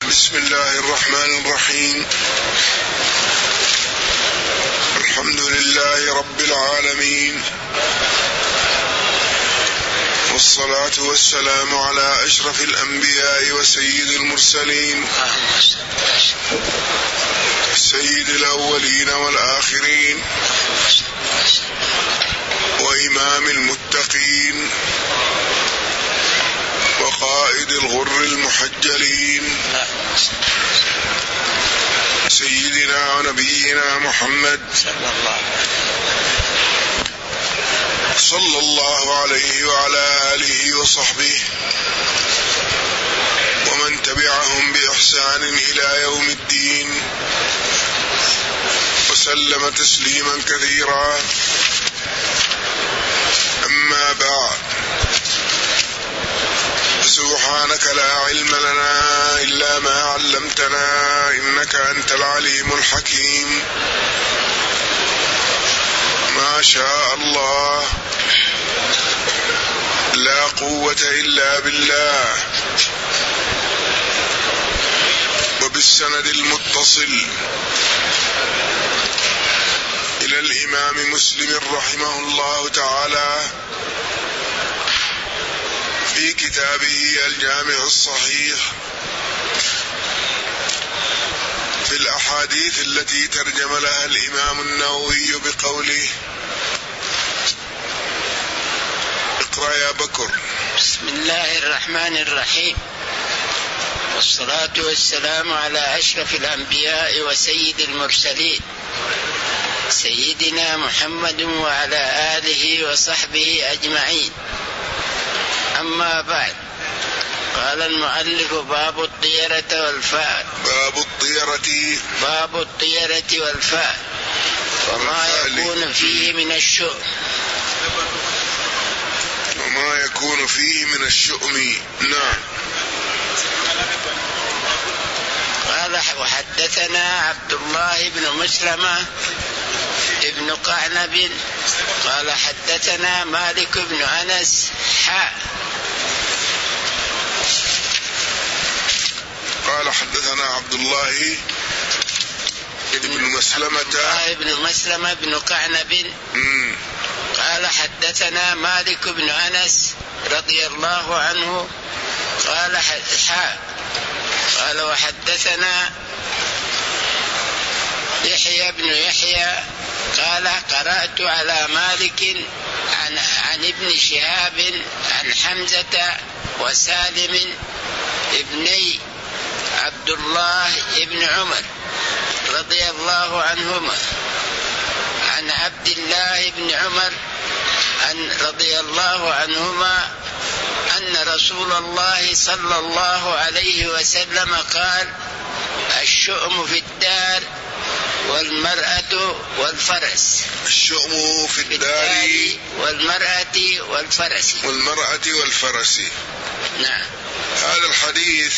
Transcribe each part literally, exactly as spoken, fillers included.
بسم الله الرحمن الرحيم. الحمد لله رب العالمين، والصلاة والسلام على أشرف الأنبياء وسيد المرسلين، سيد الأولين والآخرين، وإمام المتقين، وقائد الغر المحجلين، سيدنا ونبينا محمد صلى الله عليه وعلى آله وصحبه ومن تبعهم بإحسان إلى يوم الدين، وسلم تسليما كثيرا. أما بعد، سبحانك لا علم لنا إلا ما علمتنا إنك أنت العليم الحكيم. ما شاء الله، لا قوة إلا بالله. وبالسند المتصل إلى الإمام مسلم رحمه الله تعالى في كتابه الجامع الصحيح في الأحاديث التي ترجم لها الإمام النووي بقوله: اقرأ يا بكر. بسم الله الرحمن الرحيم، والصلاة والسلام على أشرف الأنبياء وسيد المرسلين، سيدنا محمد وعلى آله وصحبه أجمعين. أما بعد، قال المؤلف: باب الطيرة والفأل. باب الطيرة باب الطيرة والفأل وما يكون فيه من الشؤم. وما يكون فيه من الشؤم. نعم. قال: وحدثنا عبد الله بن مسلمة ابن قعنب قال حدثنا مالك بن أنس حاء. قال حدثنا عبد الله ابن مسلمة ابن مسلمة بن قعنب مم. قال حدثنا مالك بن أنس رضي الله عنه قال حاء. قال: وحدثنا يحيى بن يحيى قال: قرأت على مالك عن, عن ابن شهاب عن حمزة وسالم ابني عبد الله ابن عمر رضي الله عنهما عن عبد الله بن عمر أن رضي الله عنهما أن رسول الله صلى الله عليه وسلم قال: الشؤم في الدار والمرأة والفرس. الشؤم في الدار والمرأة والفرس. والمرأة والفرس. نعم. هذا الحديث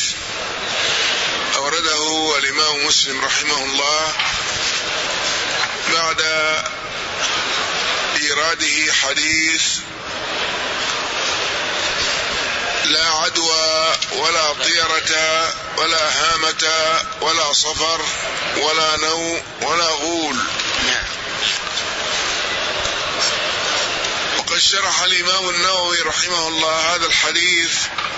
أورده الإمام مسلم رحمه الله بعد إيراده حديث: لا عدوى ولا طيرة ولا هامة ولا صفر ولا نوء ولا غول. نعم. وقد شرح الإمام النووي رحمه الله هذا الحديث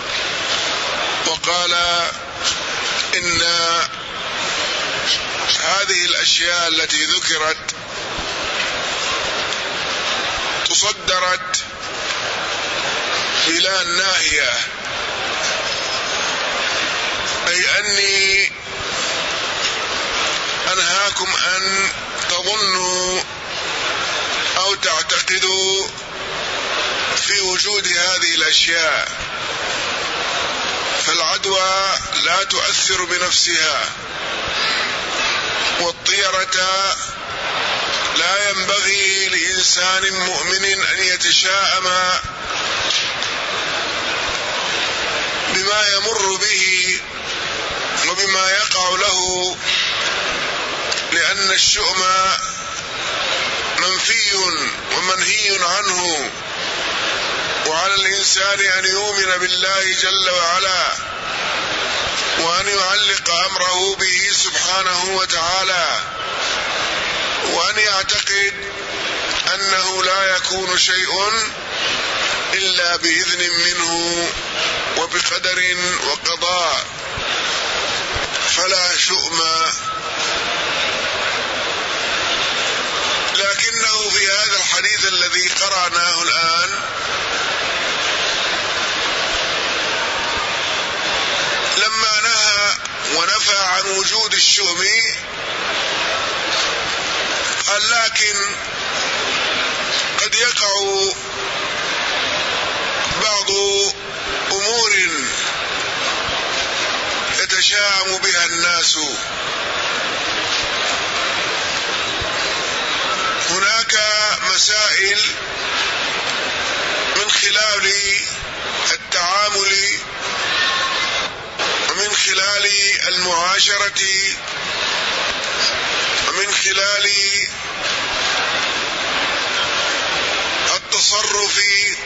وقال إن هذه الأشياء التي ذكرت تصدرت بلا الناهية، أي أني أنهاكم أن تظنوا أو تعتقدوا في وجود هذه الأشياء، فالعدوى لا تؤثر بنفسها، والطيرة لا ينبغي لإنسان مؤمن أن يتشاءم بما يمر به وبما يقع له، لأن الشؤم منفي ومنهي عنه، وعلى الإنسان أن يؤمن بالله جل وعلا وأن يعلق أمره به سبحانه وتعالى، وأن يعتقد أنه لا يكون شيء إلا بإذن منه وبقدر وقضاء، فلا شؤم. لكنه في هذا الحديث الذي قرأناه الآن لما نهى ونفى عن وجود الشؤم قال لكن قد يقع بعض أمور يتشاءم بها الناس. هناك مسائل من خلال التعامل ومن خلال المعاشرة ومن خلال التصرف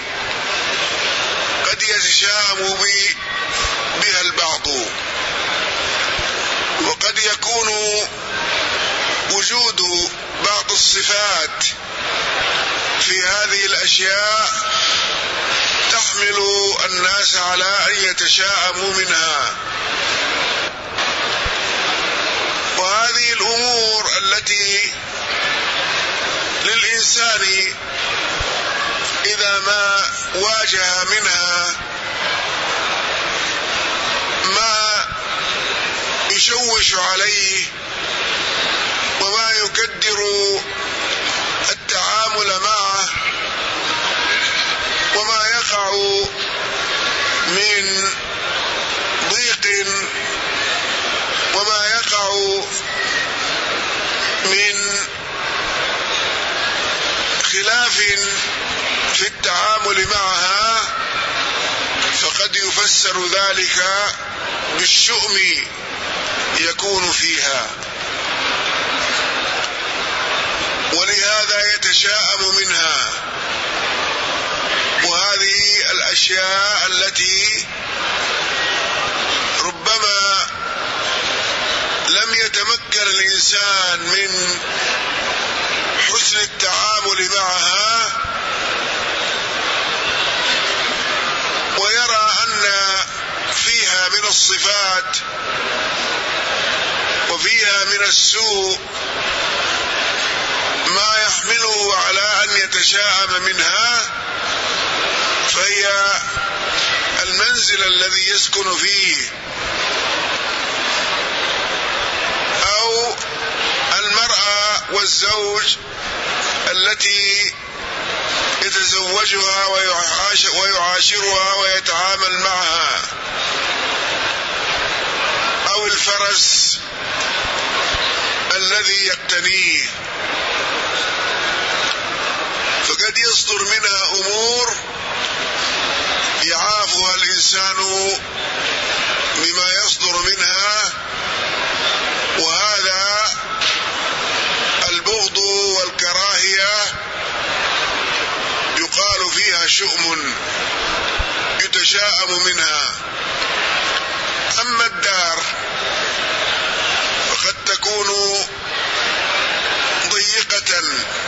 قد يتشاءم بها البعض، وقد يكون وجود بعض الصفات في هذه الأشياء تحمل الناس على أن يتشاءموا منها. وهذه الأمور التي للإنسان إذا ما واجه منها ما يشوش عليه وما يقدر التعامل معه، وما يقع من ضيق وما يقع من خلاف في التعامل معها، فقد يفسر ذلك بالشؤم يكون فيها، ولهذا يتشاءم منها. وهذه الأشياء التي ربما لم يتمكن الإنسان من حسن التعامل معها، ويرى أن فيها من الصفات وفيها من السوء ما يحمله على أن يتشاءم منها، فهي المنزل الذي يسكن فيه أو المرأة والزوج التي يتزوجها ويعاشرها ويتعامل معها، أو الفرس الذي يقتنيه، فقد يصدر منها أمور يعافها الإنسان بما يصدر منها، وهذا البغض والكراهية يقال فيها شؤم يتشاءم منها. أما الدار فقد تكون ضيقة،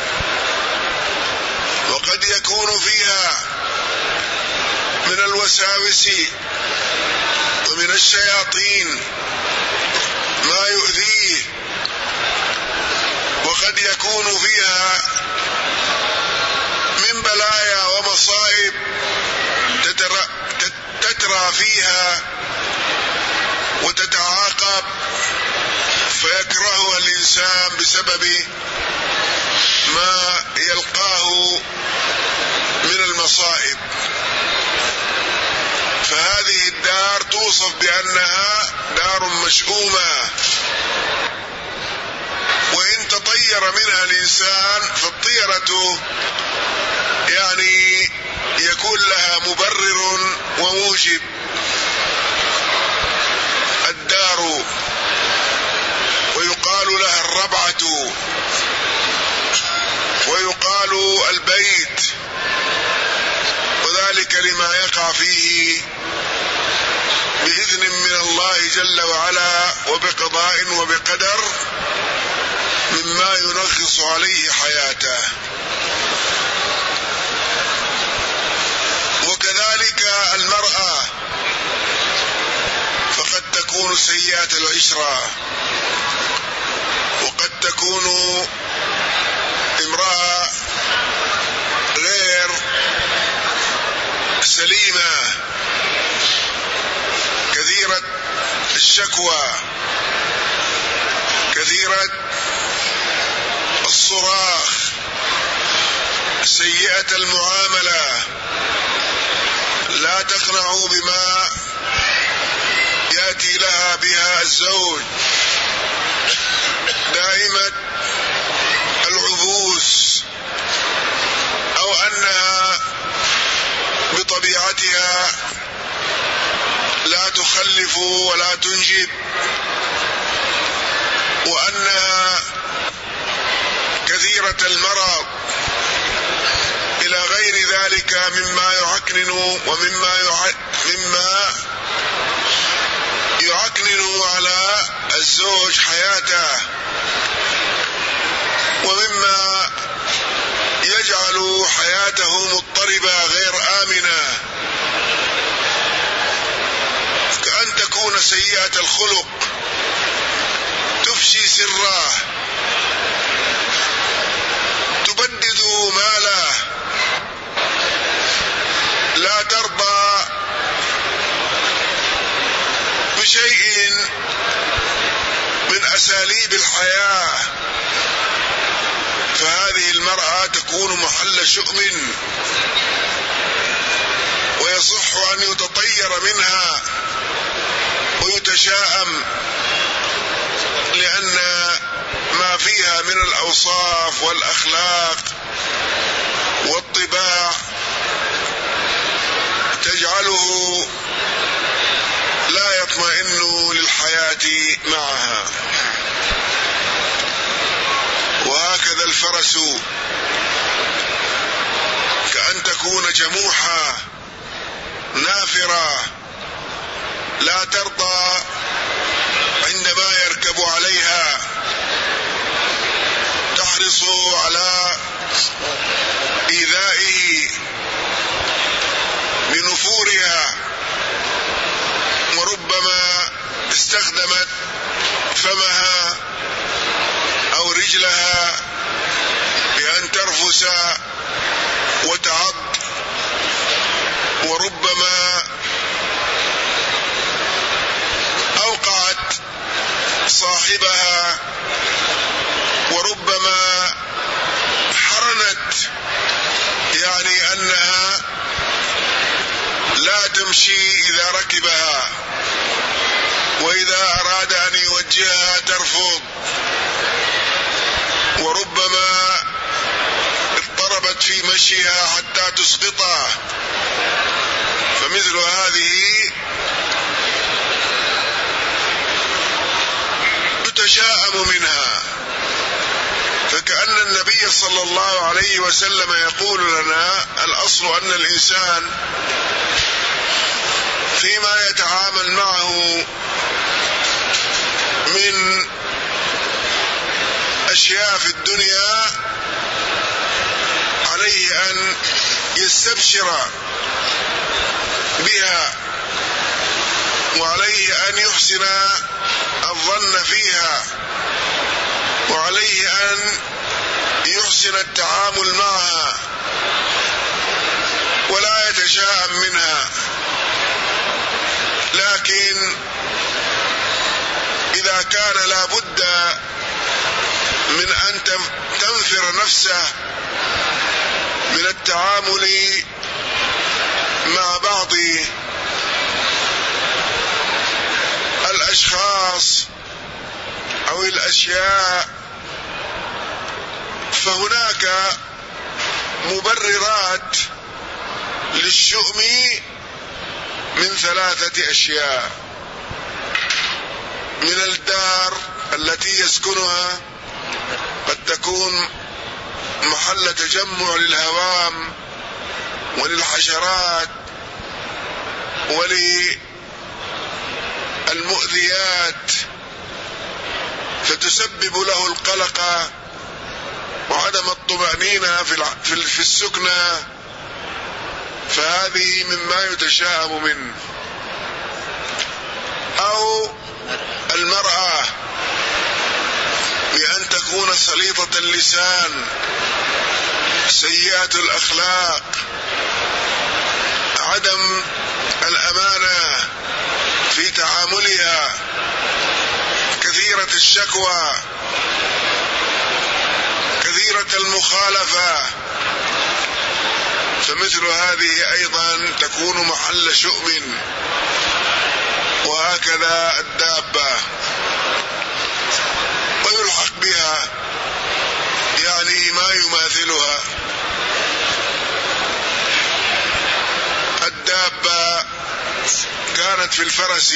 وقد يكون فيها من الوساوس ومن الشياطين ما يؤذيه، وقد يكون فيها من بلايا ومصائب تترى, تترى فيها وتتعاقب فيكرهها الإنسان بسبب ما يلقاه من المصائب. فهذه الدار توصف بأنها دار مشؤومة، وإن تطير منها الإنسان فالطيرة يعني يكون لها مبرر وموجب. الدار ويقال لها الربعة ويقال البيت، وذلك لما يقع فيه بإذن من الله الله جل وعلا وبقضاء وبقدر مما ينغص عليه حياته. وكذلك المرأة فقد تكون سيئة العشرة، وقد تكون امرأة غير سليمة كثيرة الشكوى، كثيرة الصراخ، سيئة المعاملة، لا تقنع بما يأتي لها بها الزوج، دائمة العبوس، أو أنها بطبيعتها لا تخلف ولا تنجب، وأنها كثيرة المرض إلى غير ذلك مما يعكنن ومما مما يعكنن على الزوج حياته، ومما يجعل حياته مضطربة غير آمنة، كأن تكون سيئة الخلق، تفشي سره، تبدد ماله، لا ترضى بشيء من أساليب الحياة، فهذه المرأة تكون محل شؤم، ويصح أن يتطير منها ويتشاءم، لأن ما فيها من الأوصاف والأخلاق والطباع تجعله لا يطمئن للحياة معها. وهكذا الفرس، كأن تكون جموحة نافرة، لا ترضى عندما يركب عليها، تحرص على إيذائه بنفورها، وربما استخدمت فمها أو رجلها بأن ترفس وتعض، وربما أوقعت صاحبها، وربما حرنت، يعني أنها لا تمشي إذا ركبها، وإذا أراد أن يوجهها ترفض، وربما اضطربت في مشيها حتى تسقطه. فمثل هذه يتشاءم منها، فكأن النبي صلى الله عليه وسلم يقول لنا الأصل أن الإنسان فيما يتعامل معه من أشياء في الدنيا عليه أن يستبشر بها، وعليه أن يحسن الظن فيها، وعليه أن يحسن التعامل معها، ولا يتشاءم منها. لكن إذا كان لا بد من أن تنفر نفسه من التعامل مع بعض الأشخاص أو الأشياء، فهناك مبررات للشؤم من ثلاثة أشياء: من الدار التي يسكنها، قد تكون محل تجمع للهوام وللحشرات المؤذيات فتسبب له القلق وعدم الطمأنينة في السكنى، فهذه مما يتشائم منه. أو المرأة بأن تكون سليطة اللسان سيئة الأخلاق، عدم الأمانة في تعاملها، كثيرة الشكوى، كثيرة المخالفة، فمثل هذه أيضا تكون محل شؤم. وهكذا الدابة، ويلحق بها يعني ما يماثلها. الدابة كانت في الفرس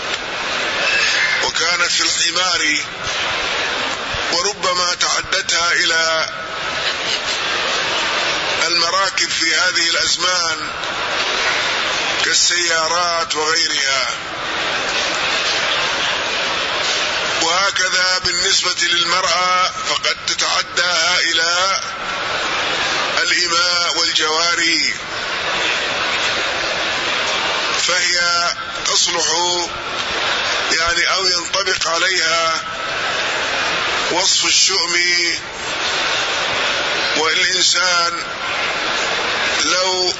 وكانت في الحمار، وربما تعدتها إلى المراكب في هذه الأزمان كالسيارات وغيرها. وهكذا بالنسبة للمرأة فقد تتعداها إلى الإماء والجواري، فهي تصلح يعني أو ينطبق عليها وصف الشؤم. والإنسان لو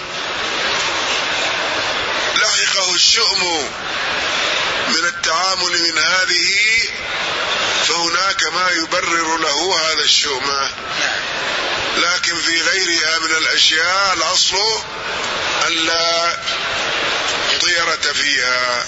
لحقه الشؤم من التعامل من هذه فهناك ما يبرر له هذا الشؤم، لكن في غيرها من الأشياء الأصل ألا طيرة فيها.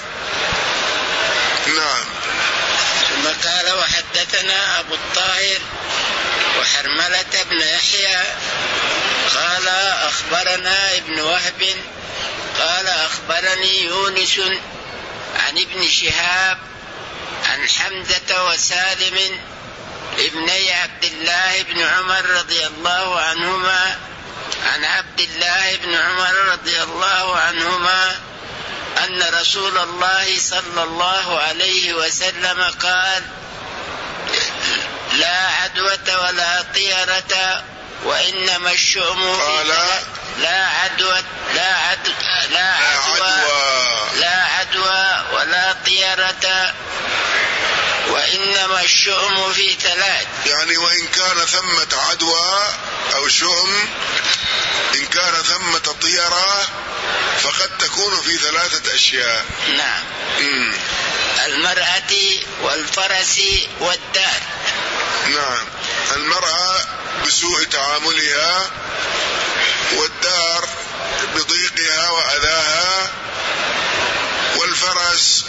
نعم. ثم قال وحدثنا أبو الطاهر وحرملة بن يحيى قال أخبرنا ابن وهب قال أخبرني يونس عن ابن شهاب عن حمزة وسالم ابني عبد الله بن عمر رضي الله عنهما عن عبد الله بن عمر رضي الله عنهما أن رسول الله صلى الله عليه وسلم قال لا عدوة ولا طيرة وإنما الشؤم قال لا عدوة لا عدوى لا عدوى لا عدوى ولا طيرة وإنما الشؤم في ثلاث. يعني وإن كان ثمة عدوى أو شؤم، إن كان ثمة طيرة فقد تكون في ثلاثة أشياء. نعم. مم. المرأة والفرس والدار. نعم. المرأة بسوء تعاملها، والدار بضيقها وأذاها، والفرس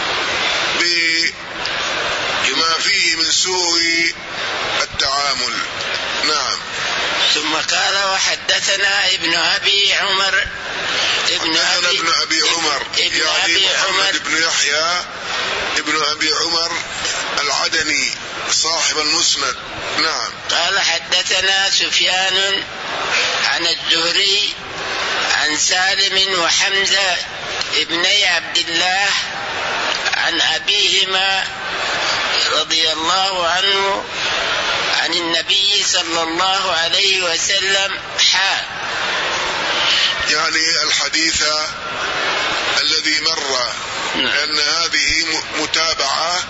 بما فيه من سوء التعامل. نعم. ثم قال وحدثنا ابن أبي عمر ابن أبي, ابن أبي عمر ابن يعني أبي محمد عمر بن يحيى ابن أبي عمر العدني صاحب المسند. نعم. قال حدثنا سفيان عن الزهري عن سالم وحمزة ابني عبد الله عن أبيهما رضي الله عنه عن النبي صلى الله عليه وسلم حا يعني الحديث الذي مر، لأن هذه متابعة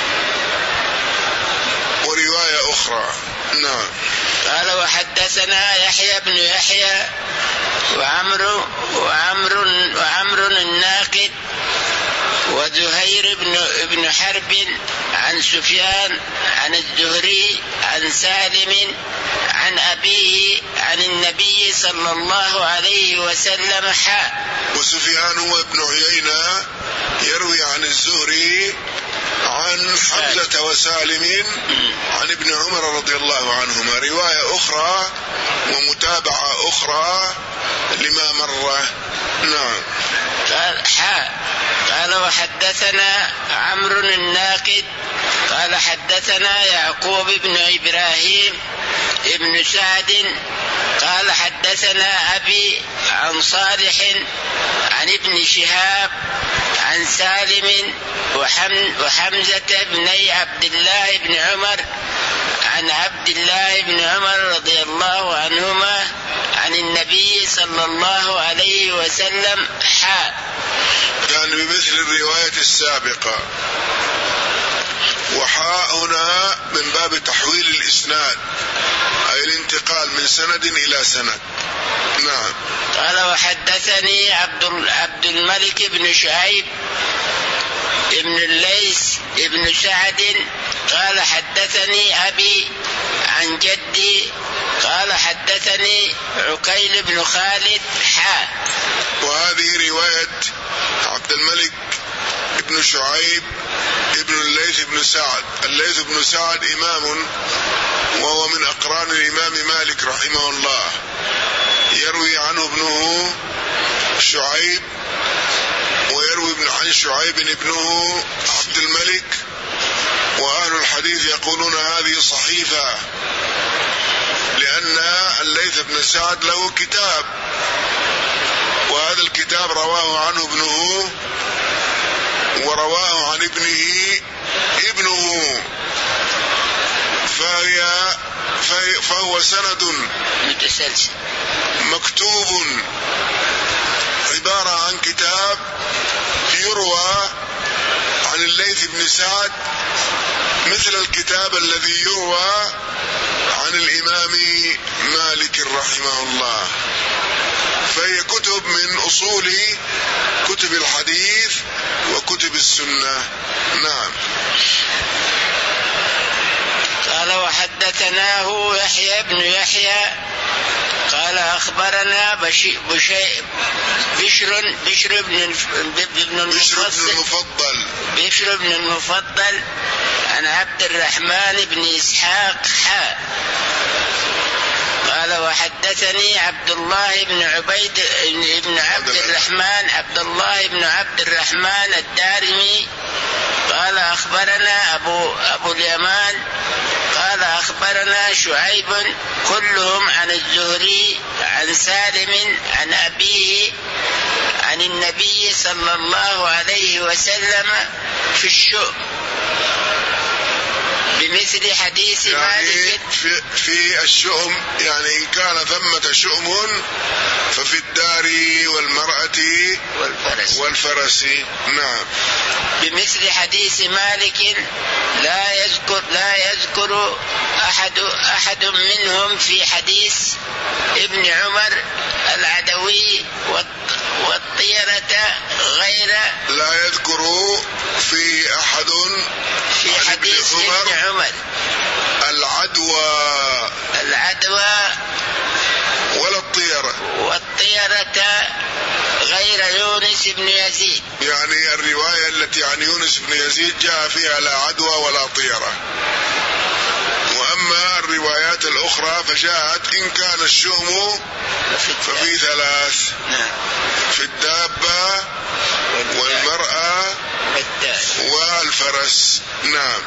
ورواية أخرى. نعم. قال وحدثنا يحيى بن يحيى وعمرو وعمرو وعمرو الناقد وزهير بن ابن حرب عن سفيان عن الزهري عن سالم عن أبيه عن النبي صلى الله عليه وسلم حا. وسفيان هو ابن عيينة يروي عن الزهري عن حمزة وسالم عن ابن عمر رضي الله عنهما، رواية أخرى ومتابعة أخرى لما مر. نعم. قال حا قال وحدثنا عمرو الناقد قال حدثنا يعقوب بن إبراهيم ابن سعد قال حدثنا أبي عن صالح عن ابن شهاب عن سالم وحمزة بني عبد الله بن عمر عن عبد الله بن عمر رضي الله عنهما عن النبي صلى الله عليه وسلم حاء. كان بمثل الرواية السابقة. وحاء هنا من باب تحويل الإسناد، أي الانتقال من سند إلى سند. نعم. قال وحدثني عبد عبد الملك بن شعيب ابن الليث ابن سعد قال حدثني أبي عن جدي قال حدثني عقيل بن خالد حاء. وهذه رواية عبد الملك ابن شعيب ابن الليث بن سعد. الليث بن سعد إمام وهو من أقران الإمام مالك رحمه الله، يروي عنه ابنه شعيب ويروي ابن عن شعيب ابنه عبد الملك. وأهل الحديث يقولون هذه صحيفة، لأن الليث بن سعد له كتاب، وهذا الكتاب رواه عنه ابنه ورواه عن ابنه ابنه، فهي فهو سند متسلسل مكتوب، عبارة عن كتاب يروى عن الليث بن سعد مثل الكتاب الذي يروى عن الإمام مالك رحمه الله. فهي كتب من أصول كتب الحديث وكتب السنة. نعم. قال وحدثناه يحيى بن يحيى قال أخبرنا بشي بشي بشر بشر بن المفضل بشر بن المفضل عن عبد الرحمن بن إسحاق حاء. قال وحدثني عبد الله بن عبيد بن عبد الرحمن عبد الله بن عبد الرحمن الدارمي قال أخبرنا أبو أبو اليمان قال أخبرنا شعيب كلهم عن الزهري عن سالم عن أبيه عن النبي صلى الله عليه وسلم في الشؤم بمثل حديث يعني مالك في, في الشؤم، يعني إن كان ثمة شؤم ففي الدار والمرأة والفرس, والفرس. نعم. بمثل حديث مالك لا يذكر لا يذكر أحد أحد منهم في حديث ابن عمر العدوي والطيرة غير لا يذكر في أحد في حديث ابن عمر العدوى العدوى ولا الطيرة والطيرة غير يونس بن يزيد. يعني الرواية التي عن يونس بن يزيد جاء فيها لا عدوى ولا طيرة. وأما الروايات الأخرى فجاءت إن كان الشؤم ففي ثلاث، في الدابة والمرأة والفرس. نعم.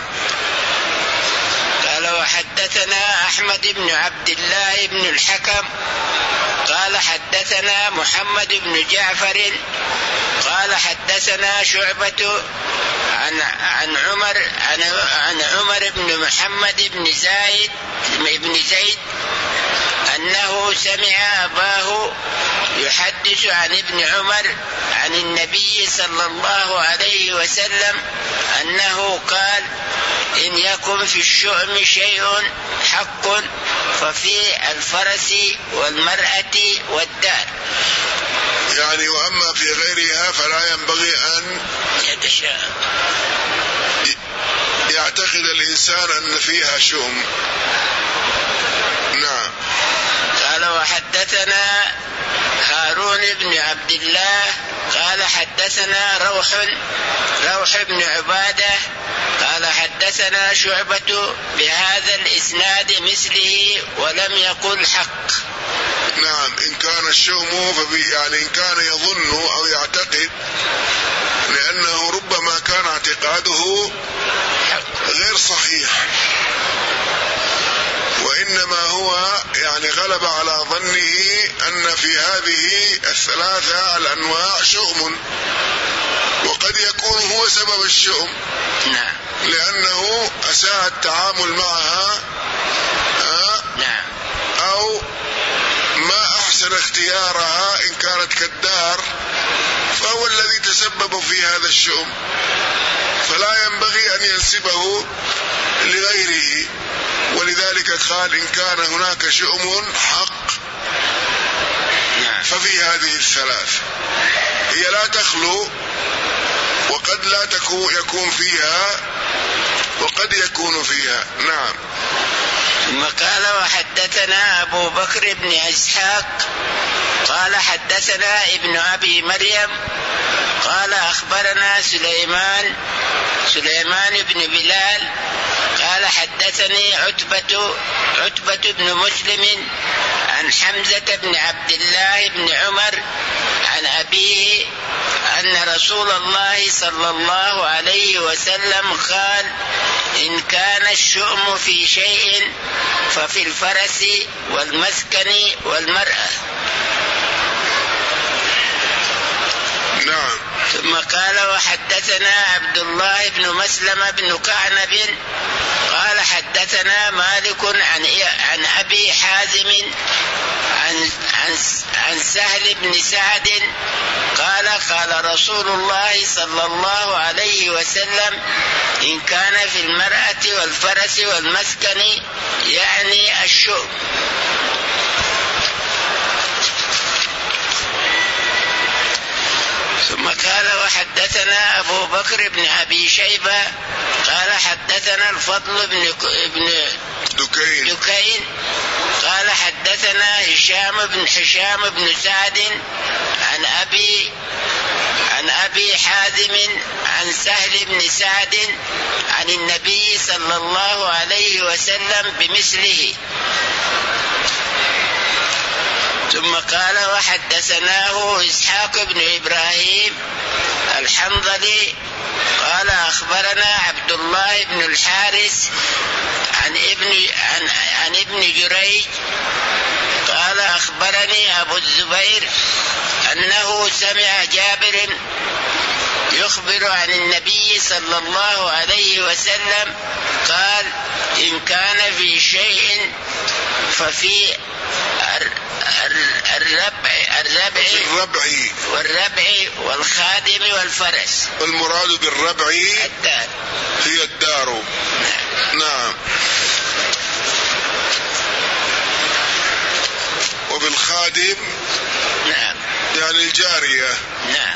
قال وحدثنا أحمد بن عبد الله بن الحكم قال حدثنا محمد بن جعفر قال حدثنا شعبة عن عن عمر عن, عن عمر بن محمد بن زايد بن زيد أنه سمع أباه يحدث عن ابن عمر عن النبي صلى الله عليه وسلم أنه قال إن يكن في الشؤم شيء حق ففي الفرس والمرأة والدار. يعني وأما في غيرها فلا ينبغي أن يتشاء يعتقد الإنسان أن فيها شؤم. نعم. قال وحدثنا هارون بن عبد الله قال حدثنا روح روح بن عبادة قال حدثنا شعبة بهذا الإسناد مثله ولم يقل حق. نعم. إن كان الشؤم فبي يعني إن كان يظن أو يعتقد، لأنه ربما كان اعتقاده غير صحيح، وإنما هو يعني غلب على ظنه أن في هذه الثلاثة الأنواع شؤم، وقد يكون هو سبب الشؤم لأنه أساء التعامل معها أو ما أحسن اختيارها إن كانت كالدار، فهو الذي تسبب في هذا الشؤم، فلا ينبغي أن ينسبه لغيره. ولذلك قال إن كان هناك شؤم حق ففي هذه الثلاث، هي لا تخلو، وقد لا تكون يكون فيها وقد يكون فيها. نعم. ثم قال وحدثنا أبو بكر بن إسحاق قال حدثنا ابن أبي مريم قال أخبرنا سليمان سليمان بن بلال قال حدثني عتبة عتبة بن مسلم عن حمزة بن عبد الله بن عمر عن أبيه أن رسول الله صلى الله عليه وسلم قال إن كان الشؤم في شيء ففي الفرس والمسكن والمرأة. نعم. ثم قال وحدثنا عبد الله بن مسلم بن كعنب قال حدثنا مالك عن عن أبي حازم عن عن عن سهل بن سعد قال قال رسول الله صلى الله عليه وسلم إن كان في المرأة والفرس والمسكن يعني الشؤم. ثم قال وحدثنا أبو بكر بن أبي شيبة قال حدثنا الفضل بن ابن دكين. دكين قال حدثنا هشام بن هشام بن سعد عن أبي عن أبي حازم عن سهل بن سعد عن النبي صلى الله عليه وسلم بمثله. ثم قال وحدثناه إسحاق بن إبراهيم الحنظلي قال أخبرنا عبد الله بن الحارث عن ابن عن, عن ابن جريج قال أخبرني أبو الزبير أنه سمع جابر يخبر عن النبي صلى الله عليه وسلم قال إن كان في شيء ففي الربع الربع الربع والربع والخادم والفرس. والمراد بالربع الدار هي الدار. نعم. وبالخادم نعم يعني الجارية. نعم.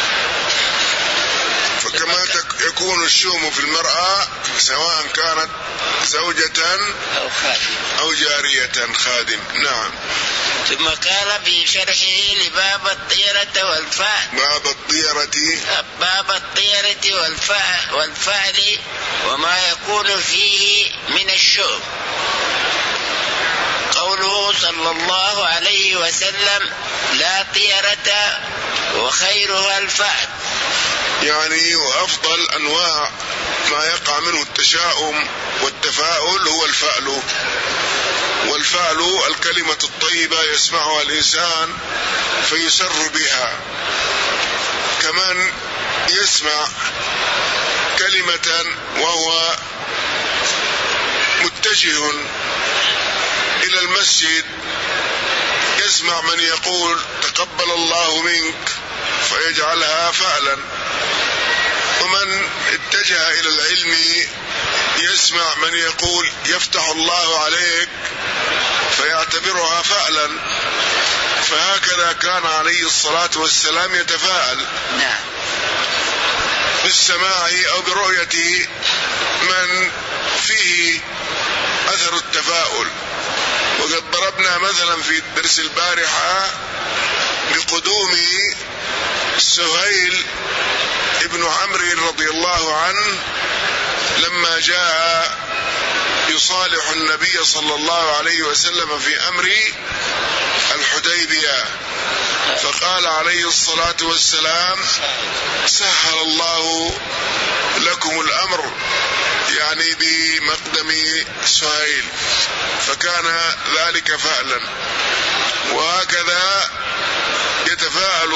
فكما يكون الشؤم في المرأة سواء كانت زوجة أو خادم أو جارية خادم. نعم. ثم قال في شرحه لباب الطيرة والفأل باب الطيرة باب الطيرة والفأل والفأل وما يكون فيه من الشؤم. قوله صلى الله عليه وسلم لا طيرة وخيرها الفأل، يعني وأفضل أنواع ما يقع منه التشاؤم والتفاؤل هو الفأل. والفأل الكلمة الطيبة يسمعها الإنسان فيسر بها، كمان يسمع كلمة وهو متجه إلى المسجد يسمع من يقول تقبل الله منك فيجعلها فعلا، ومن اتجه إلى العلم يسمع من يقول يفتح الله عليك فيعتبرها فعلا. فهكذا كان عليه الصلاة والسلام يتفاعل بالسماع أو برؤية من فيه أثر التفاؤل. وقد ضربنا مثلا في الدرس البارحة بقدوم سهيل ابن عمرو رضي الله عنه لما جاء يصالح النبي صلى الله عليه وسلم في أمر الحديبية، فقال عليه الصلاة والسلام سهل الله لكم الأمر، يعني مقدم سهيل، فكان ذلك فعلا. وهكذا يتفاءل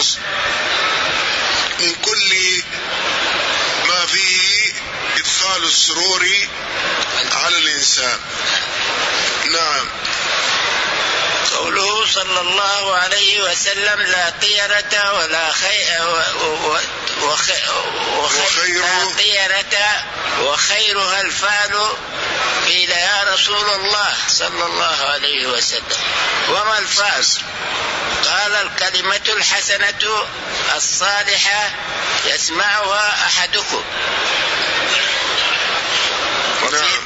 من كل ما فيه إدخال السرور على الإنسان. نعم. قوله صلى الله عليه وسلم: لا طيرة ولا خير وخير لا طيرة وخيرها الفعل. قيل: يا رسول الله صلى الله عليه وسلم، وما الفعل؟ قال: الكلمة الحسنة الصالحة يسمعها أحدكم. نعم.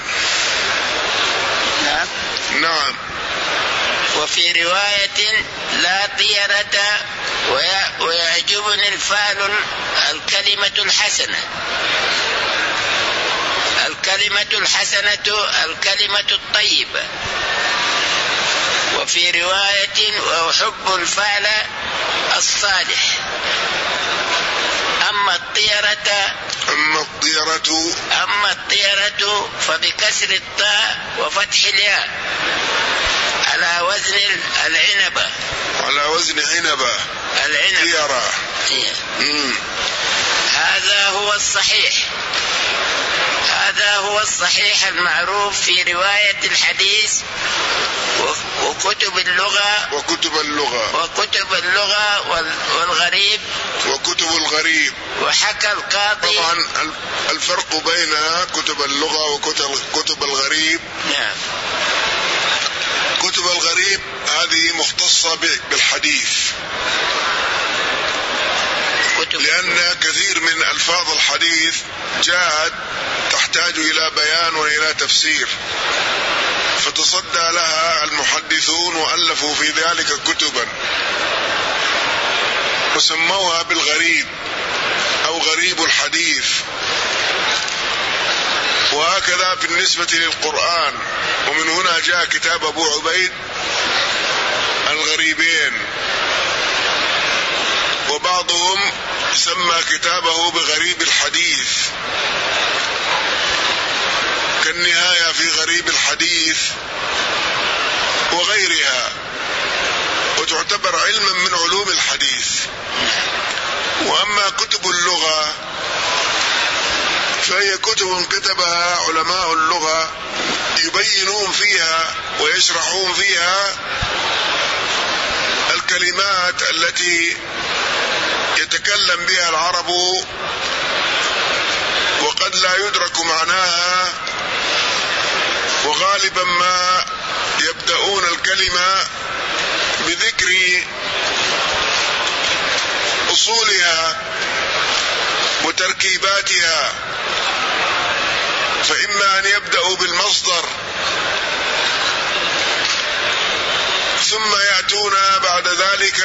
نعم. نعم. وفي رواية: لا طيرة ويعجبني الفعل الكلمة الحسنة. الكلمة الحسنة الكلمة الطيبة. وفي رواية: وأحب الفعل الصالح. أما الطيرة أما الطيرة أما الطيرة فبكسر الطاء وفتح الياء على وزن العنبة. على وزن عنبة. العنبة. طيرة. هذا هو الصحيح. هذا هو الصحيح المعروف في رواية الحديث وكتب اللغة وكتب اللغة وكتب اللغة والغريب وكتب الغريب. وحكى القاضي. طبعا الفرق بين كتب اللغة وكتب الغريب. نعم. كتب الغريب هذه مختصة بالحديث، لأن كثير من ألفاظ الحديث جاءت تحتاج إلى بيان وإلى تفسير، فتصدى لها المحدثون وألفوا في ذلك كتبا وسموها بالغريب أو غريب الحديث. وهكذا بالنسبة للقرآن، ومن هنا جاء كتاب أبو عبيد الغريبين، وبعضهم سمى كتابه بغريب الحديث، كالنهاية في غريب الحديث وغيرها، وتعتبر علما من علوم الحديث. وأما كتب اللغة فهي كتب كتبها علماء اللغة يبينون فيها ويشرحون فيها الكلمات التي يتكلم بها العرب وقد لا يدرك معناها، وغالبا ما يبدأون الكلمة بذكر أصولها وتركيباتها، فإما أن يبدأوا بالمصدر ثم يأتون بعد ذلك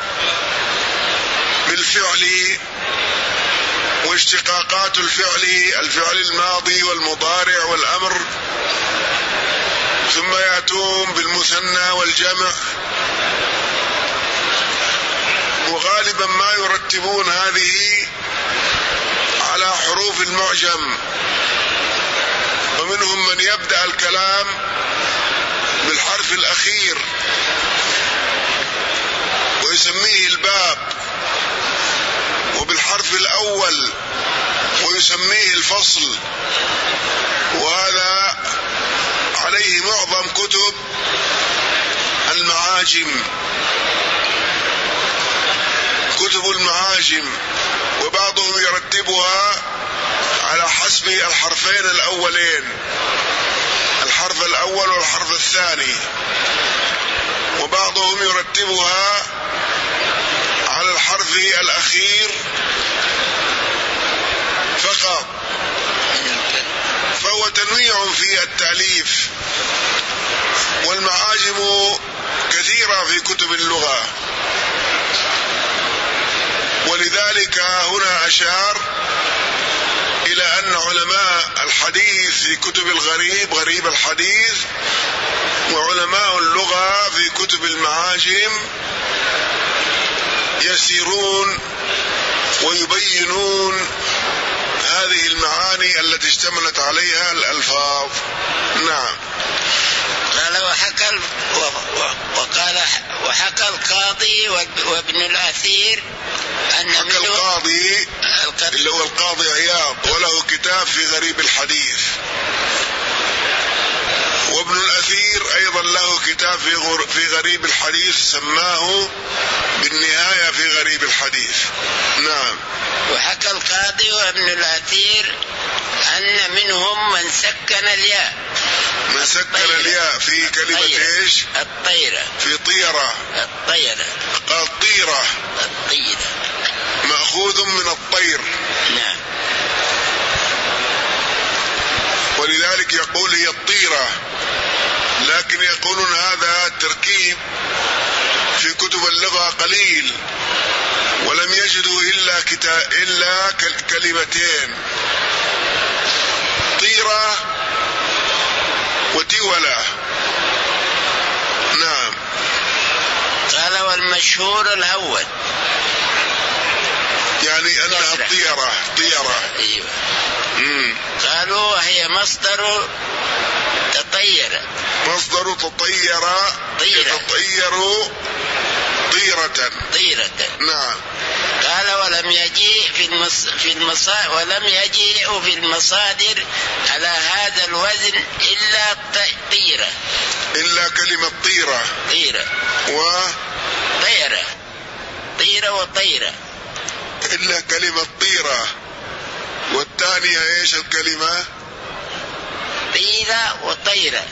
بالفعل واشتقاقات الفعل، الفعل الماضي والمضارع والأمر، ثم يأتون بالمثنى والجمع، وغالبا ما يرتبون هذه على حروف المعجم. ومنهم من يبدأ الكلام بالحرف الأخير ويسميه الباب، وبالحرف الأول ويسميه الفصل، وهذا عليه معظم كتب المعاجم كتب المعاجم وبعضهم يرتبها على حسب الحرفين الأولين، الحرف الأول والحرف الثاني، وبعضهم يرتبها على الحرف الأخير فقط، فهو تنويع في التأليف. والمعاجم كثيرة في كتب اللغة، ولذلك هنا أشار إلى أن علماء الحديث في كتب الغريب غريب الحديث، وعلماء اللغة في كتب المعاجم يسيرون ويبينون هذه المعاني التي اشتملت عليها الألفاظ. نعم. قال وحكى وقال وحكى القاضي وابن الأثير أن حكى القاضي اللي هو القاضي عياض وله كتاب في غريب الحديث، وابن الأثير أيضا له كتاب في غريب الحديث سماه بالنهاية في غريب الحديث. نعم. وحكى القاضي وابن الأثير أن منهم من سكن الياء من سكن الياء في كلمة ايش؟ الطيرة. في طيرة. الطيرة. قال طيرة. الطيرة مأخوذ من الطير. نعم. ولذلك يقول هي الطيرة، لكن يقولون هذا تركيب في كتب اللغة قليل، ولم يجدوا إلا كتا... إلا كلمتين، طيرة وتولة. نعم. قال والمشهور الأول، يعني أنها طيرة. طيرة. أيوة. مم. قالوا وهي مصدر تطير. مصدر تطير. يتطير طيرة. طيرة. نعم. قال ولم يجيء في المص... في المصا... ولم يجيء في المصادر على هذا الوزن إلا طيرة. إلا كلمة طيرة. طيرة. و طيرة. طيرة وطيرة. إلا كلمة طيرة. والثانية إيش الكلمة؟ طيرة وطيرة.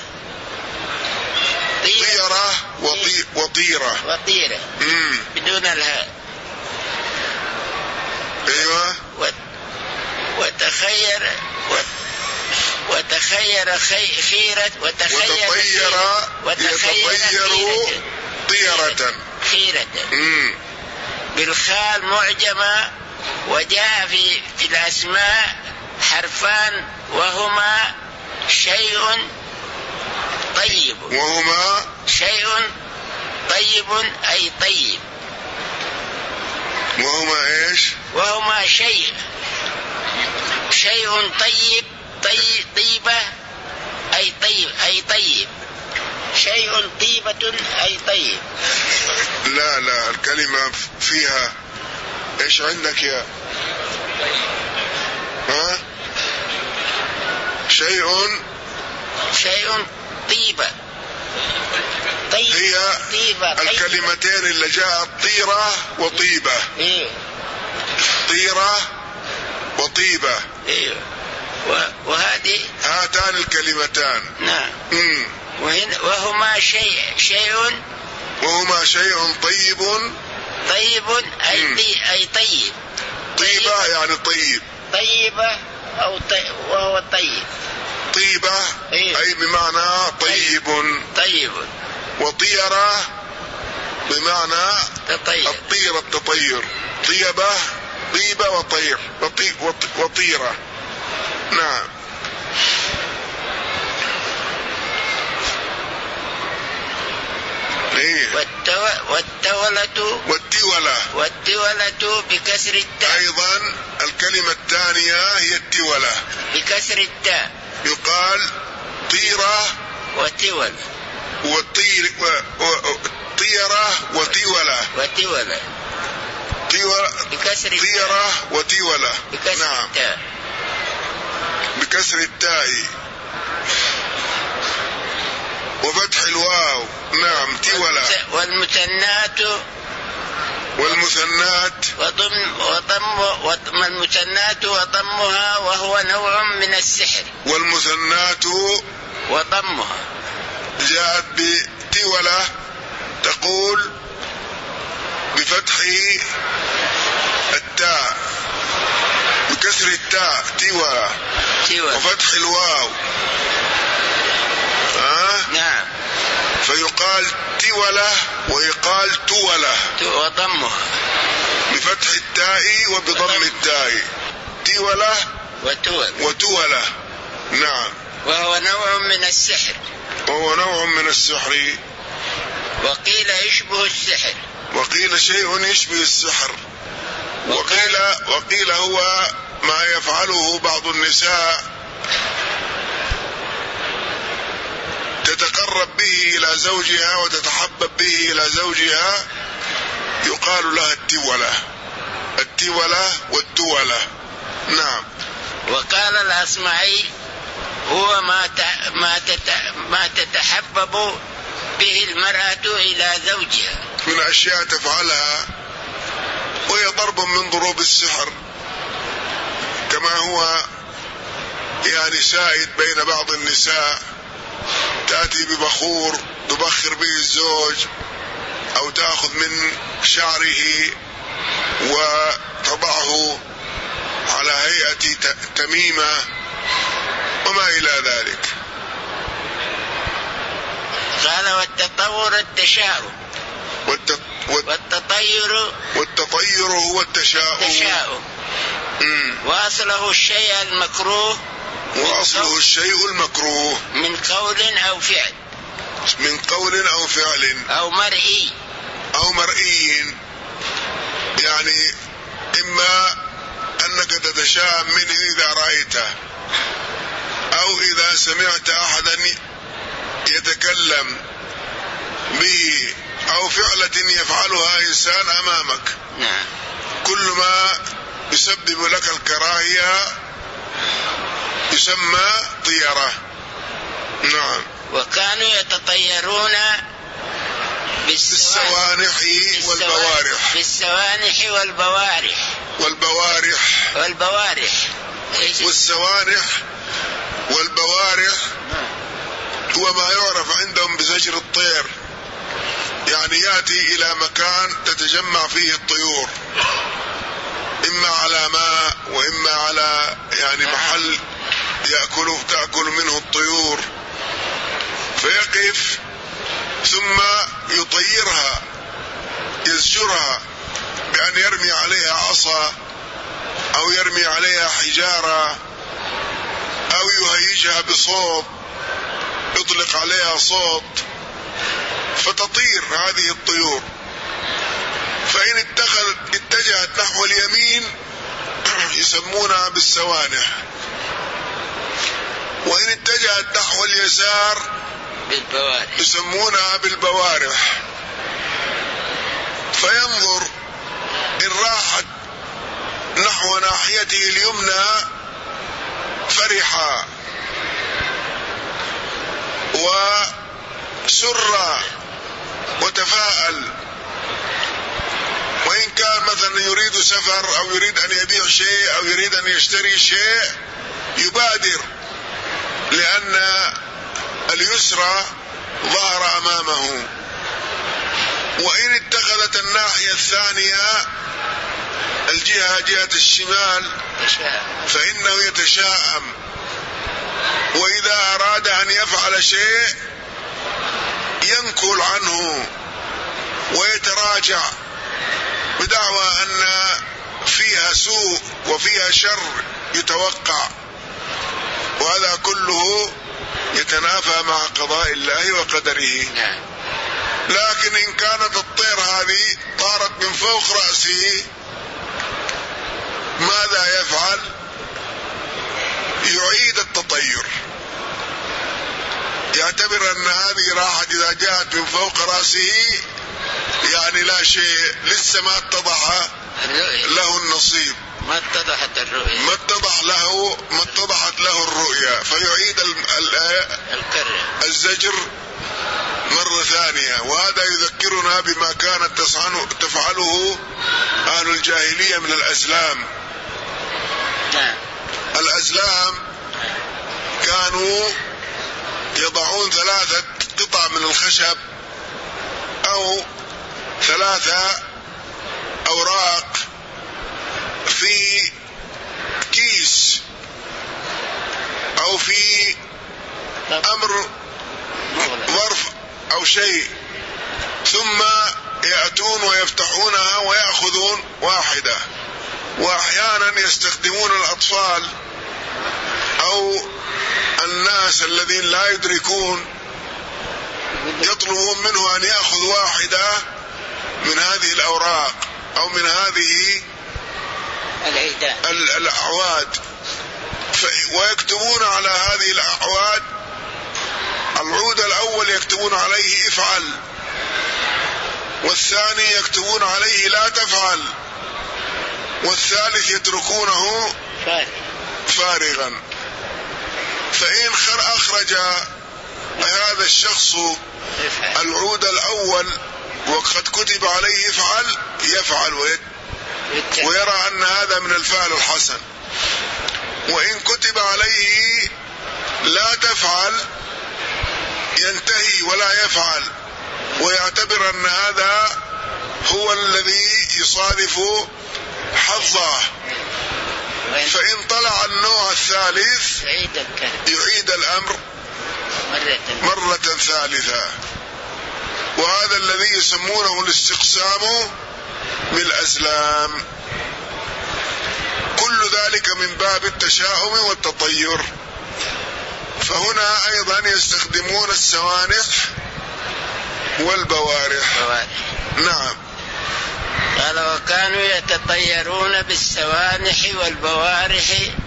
طيرة وطي... وطيرة. وطيرة. مم. بدون الهاء. ايوه. وتخير وتخير خي... خيرة وتخير وتطير. يتطير طيرة. خيرة. امم بالخال معجمة. وجاء في في الأسماء حرفان وهما شيء طيب. وهما شيء طيب أي طيب. وهما ايش؟ وهما شيء شيء طيب. طيب طيبة أي طيب أي طيب. شيء طيبة أي طيب. لا لا الكلمة فيها ايش عندك يا ها؟ شيء شيء طيبة. طيب. هي طيبة. الكلمتين اللي جاءت طيرة وطيبة. إيه. طيرة وطيبة. إيه. وهذه هاتان الكلمتان. نعم. امم وهما شيء شيء وهما شيء طيب. طيب أي, طي... أي طيب. طيبة يعني طيب. طيبة أو طي... وهو طيب. طيبة. إيه؟ أي بمعنى طيب. طيب. وطيرة بمعنى تطير. الطير التطير. طيبة طيبة وطير وطي... وط... وطيرة. نعم. إيه؟ والتو... والتولة. والتولة. والتولة بكسر التاء. أيضا الكلمة الثانية هي التولة بكسر التاء. يقال طيرة وتولة. وطير و... و... طيرة وتولة. وتولة. طيرة. بكسر التاء. طيرة وتولة. بكسر نعم. التاء. بكسر التاء وفتح الواو. نعم. تولة. والمثنات. والمثنات وضم وضم وضم المثنات وضمها وهو نوع من السحر. والمثنات وضمها جاءت بتولة تقول بفتح التاء بكسر التاء تولة. وفتح الواو. ها؟ نعم. فيقال تولة ويقال تولة. وضمها بفتح التاء وبضم التاء. تولة وتولة. وتولة. نعم. وهو نوع من السحر. وهو نوع من السحر. وقيل يشبه السحر. وقيل شيء يشبه السحر. وقيل وقيل هو ما يفعله بعض النساء تتقرب به إلى زوجها وتتحبب به إلى زوجها يقال لها التولة، التولة والتولة. نعم. وقال الأصمعي هو ما ما ما تتحبب به المرأة إلى زوجها من أشياء تفعلها، وهي ضرب من ضروب السحر كما هو يعني سائد بين بعض النساء، تأتي ببخور تبخر به الزوج أو تأخذ من شعره وتضعه على هيئة تميمة وما إلى ذلك. قال والتطور التشاؤم والت... والتطير والتطير هو التشاؤم. التشاؤم. وأصله الشيء المكروه وأصله الشيء المكروه من قول أو فعل من قول أو فعل أو مرئي أو مرئي، يعني إما أنك تتشاءم منه إذا رأيته أو إذا سمعت أحدا يتكلم به أو فعلة يفعلها إنسان أمامك. نعم. كل ما يسبب لك الكراهية يسمى طيرة. نعم. وكانوا يتطيرون بالسوانح والبوارح بالسوانح والبوارح والبوارح والبوارح والسوانح والبوارح هو ما يعرف عندهم بزجر الطير، يعني يأتي إلى مكان تتجمع فيه الطيور، إما على ماء وإما على يعني محل يأكل تأكل منه الطيور، فيقف ثم يطيرها يزجرها بأن يرمي عليها عصا أو يرمي عليها حجارة أو يهيجها بصوت، يطلق عليها صوت فتطير هذه الطيور. فإن اتخذت اتجهت نحو اليمين يسمونها بالسوانح، وإن اتجهت نحو اليسار بالبوارح يسمونها بالبوارح. فينظر إن راحت نحو ناحيته اليمنى فرح وسر وتفاءل، وإن كان مثلا يريد سفر أو يريد أن يبيع شيء أو يريد أن يشتري شيء يبادر، لأن اليسرى ظهر أمامه. وإن اتخذت الناحية الثانية الجهة جهة الشمال فإنه يتشاءم، وإذا أراد أن يفعل شيء ينكل عنه ويتراجع بدعوى أن فيها سوء وفيها شر يتوقع، وهذا كله يتنافى مع قضاء الله وقدره. لكن إن كانت الطير هذه طارت من فوق رأسه ماذا يفعل؟ يعيد التطير، يعتبر أن هذه راحت إذا جاءت من فوق رأسه يعني لا شيء، لسه ما اتضح له النصيب، ما اتضحت الرؤية، ما اتضح له ما اتضحت له الرؤيا، فيعيد الزجر مرة ثانية. وهذا يذكرنا بما كانت تفعله أهل الجاهلية من الأزلام. الأزلام كانوا يضعون ثلاثة قطع من الخشب أو ثلاثة أوراق في كيس أو في أمر ظرف أو شيء، ثم يأتون ويفتحونها ويأخذون واحدة. وأحيانا يستخدمون الأطفال أو الناس الذين لا يدركون يطلبون منه أن يأخذ واحدة من هذه الأوراق أو من هذه الأعواد، ويكتبون على هذه الأعواد العود الأول يكتبون عليه افعل، والثاني يكتبون عليه لا تفعل، والثالث يتركونه فارغا. فإن أخرج هذا الشخص العود الأول وقد كتب عليه افعل يفعل ويرى أن هذا من الفعل الحسن، وإن كتب عليه لا تفعل ينتهي ولا يفعل ويعتبر أن هذا هو الذي يصادف حظه. فإن طلع النوع الثالث يعيد الأمر مرة ثالثة، وهذا الذي يسمونه الاستقسام بالأزلام. كل ذلك من باب التشاؤم والتطير. فهنا أيضا يستخدمون السوانح والبوارح. نعم. قال وكانوا يتطيرون بالسوانح والبوارح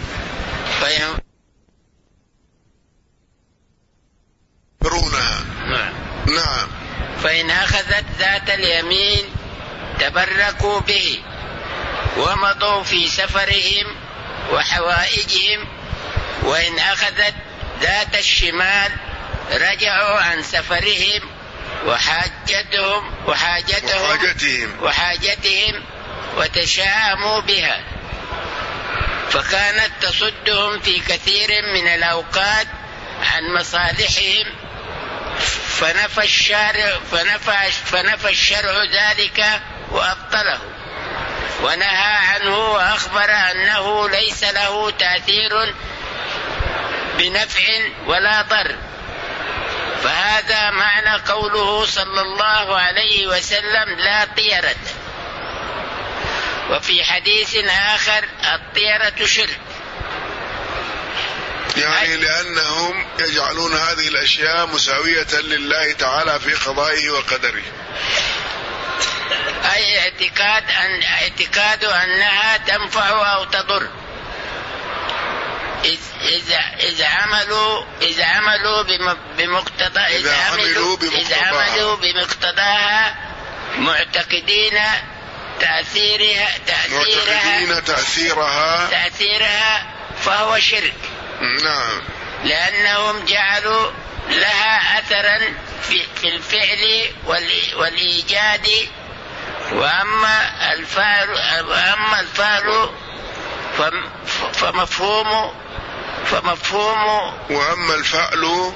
فينفرونها. نعم. نعم. فإن أخذت ذات اليمين تبركوا به ومضوا في سفرهم وحوائجهم، وإن أخذت ذات الشمال رجعوا عن سفرهم وحاجتهم وحاجتهم وحاجتهم, وحاجتهم وتشاءموا بها، فكانت تصدهم في كثير من الأوقات عن مصالحهم، فنفى الشارع فنفى, فنفى الشرع ذلك وأبطله ونهى عنه وأخبر أنه ليس له تأثير بنفع ولا ضر. فهذا معنى قوله صلى الله عليه وسلم لا طيرة. وفي حديث آخر الطيرة شرك، يعني لأنهم يجعلون هذه الأشياء مساوية لله تعالى في قضائه وقدره، أي اعتقاد أن اعتقاد أنها تنفع أو تضر. إذا إذا عملوا إذا عملوا بمقتضى إذا عملوا إذا عملوا بمقتضاها معتقدين تأثيرها تأثيرها تأثيرها تأثيرها فهو شرك. نعم. لأنهم جعلوا لها أثرا في, في الفعل والإيجاد، وأما الفعل وأما الفعل فمفهوم فمفهوم وأما الفعل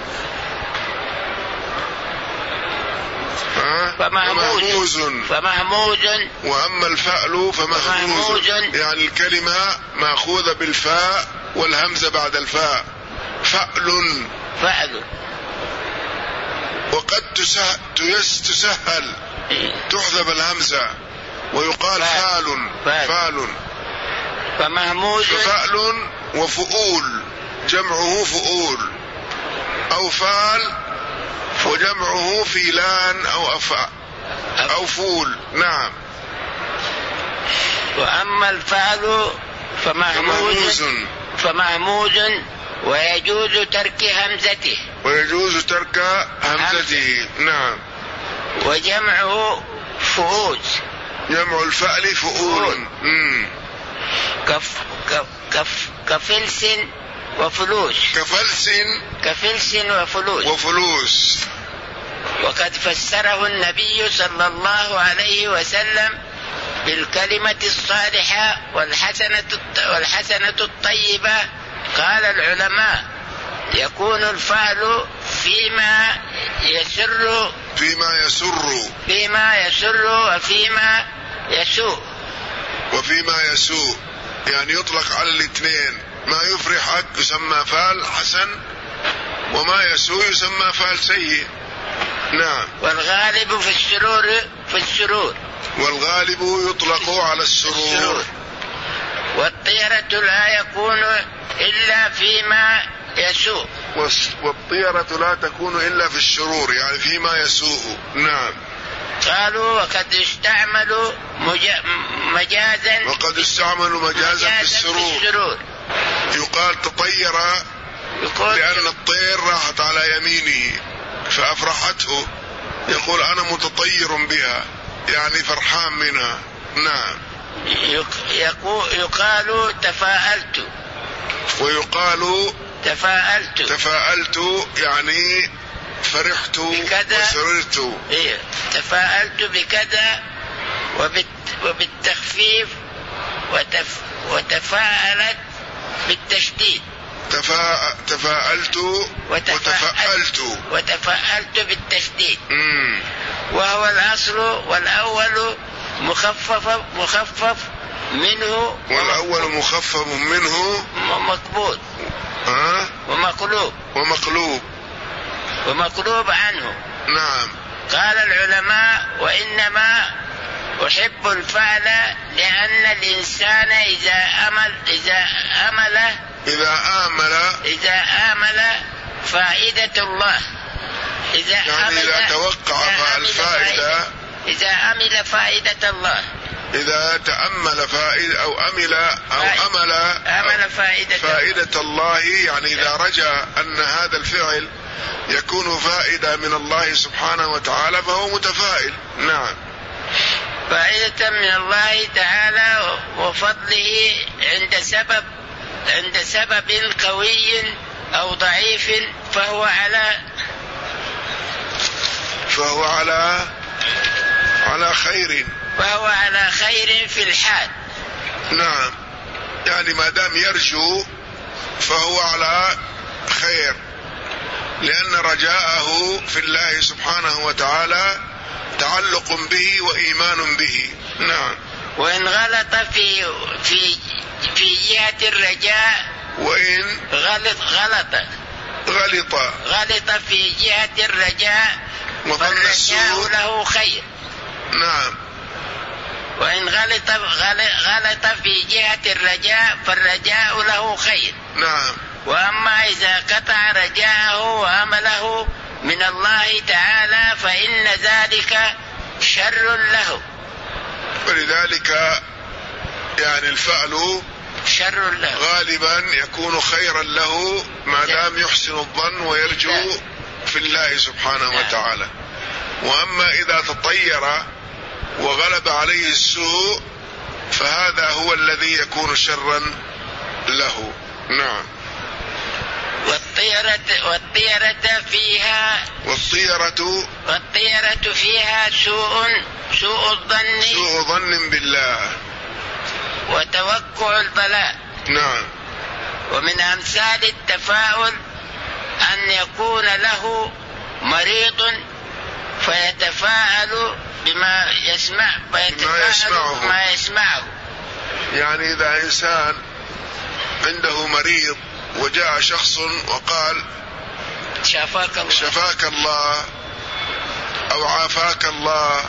فمهموز فمهموز وأما الفعل فمهموز، يعني الكلمة مأخوذة بالفاء والهمزة بعد الفاء، فعل فعل. وقد تسهل تحذف الهمزة ويقال فعل فعل. فمهموز ففعل وفؤول جمعه فؤول، أو فعل وجمعه فيلان أو أفعل أو فول. نعم. وأما الفعل فمهموز فمهموز ويجوز ترك همزته ويجوز ترك همزته. نعم. وجمعه فؤوز، جمع الفعل فؤول. كف كف كف كفلس وفلوس كفلس كفلس وفلوس وفلوس. وقد فسره النبي صلى الله عليه وسلم بالكلمة الصالحة والحسنة والحسنة الطيبة. قال العلماء يكون الفعل فيما يسر فيما يسر فيما يسر وفيما يسوء وفيما يسوء، يعني يطلق على الاثنين. ما يفرحك يسمى فعل حسن، وما يسوء يسمى فعل سيء. نعم. والغالب في السرور في السرور والغالب يطلق على السرور, السرور. والطيرة لا يكون إلا فيما يسوء والطيرة لا تكون إلا في الشرور، يعني فيما يسوء. نعم. قالوا وقد استعملوا مجازا وقد استعملوا مجازا في السرور. يقال تطير لأن الطير راحت على يمينه فأفرحته، يقول أنا متطير بها يعني فرحان منها. نعم. يقال تفاءلت، ويقال تفاءلت تفاءلت يعني فرحت وسررت. إيه تفاءلت بكذا وبالتخفيف، وتف وتفاءلت بالتشديد. تفا... تفاءلت وتفاءلت وتفاءلت بالتشديد. مم. وهو الأصل، والأول مخفف مخفف منه، والأول مخفف منه ومقبول أه؟ ومقلوب ومقلوب ومقلوب عنه. نعم. قال العلماء وإنما أحب الفعل لأن الإنسان إذا أمل إذا أمل إذا آمل إذا آمل فائدة الله، إذا يعني إذا توقع فالفائدة، إذا أمل فائدة الله، إذا تأمل فائدة أو أمل أو أمل أمل فائدة, فائدة الله، يعني إذا رجى أن هذا الفعل يكون فائدة من الله سبحانه وتعالى فهو متفائل. نعم. فائدة من الله تعالى وفضله عند سبب عند سبب قوي أو ضعيف فهو على فهو على على خير فهو على خير في الحال. نعم. يعني ما دام يرجو فهو على خير، لأن رجاءه في الله سبحانه وتعالى تعلق به وإيمان به. نعم. وإن غلط في في في جهة الرجاء، وإن غلط غلط غلط غلط في جهة الرجاء فالرجاء له خير. نعم. وإن غلط غلط في جهة الرجاء فالرجاء له خير. نعم. وأما إذا قطع رجاءه وأمله من الله تعالى فإن ذلك شر له. ولذلك يعني الفعل شر له غالبا يكون خيرا له ما دام يحسن الظن ويرجو في الله سبحانه وتعالى. وأما إذا تطير وغلب عليه السوء فهذا هو الذي يكون شرا له. نعم. والطيرة والطيرة فيها والطيرة والطيرة فيها سوء سوء الظن سوء ظن بالله وتوقع البلاء. نعم. ومن أمثال التفاؤل أن يكون له مريض فيتفاءل بما يسمع فيتفاءل بما يسمعه. يعني إذا إنسان عنده مريض وجاء شخص وقال شفاك الله شفاك الله أو عافاك الله،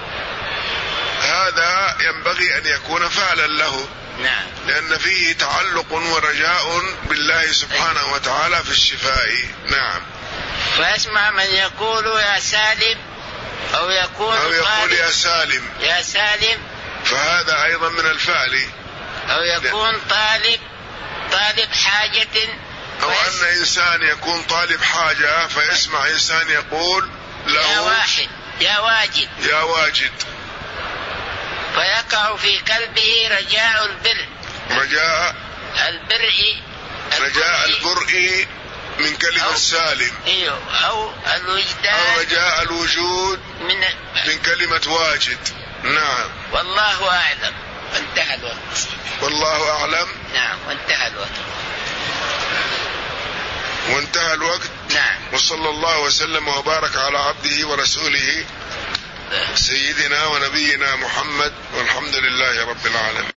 هذا ينبغي أن يكون فعلا له. نعم. لأن فيه تعلق ورجاء بالله سبحانه وتعالى في الشفاء. نعم. فيسمع من يقول يا سالم أو يقول, أو يقول يا سالم يا سالم فهذا أيضا من الفعل. أو يكون طالب طالب حاجة، أو أن إنسان يكون طالب حاجة فيسمع إنسان يقول له يا واحد يا واجد يا واجد، فيقع في قلبه رجاء البر رجاء البرء رجاء البرء من كلمة أو سالم. أيوه. أو الوجدان أو رجاء الوجود من من كلمة واجد. نعم. والله أعلم. وانتهى الوقت. والله أعلم. نعم. وانتهى الوقت. وانتهى الوقت. نعم. وصلى الله وسلم وبارك على عبده ورسوله سيدنا ونبينا محمد، والحمد لله رب العالمين.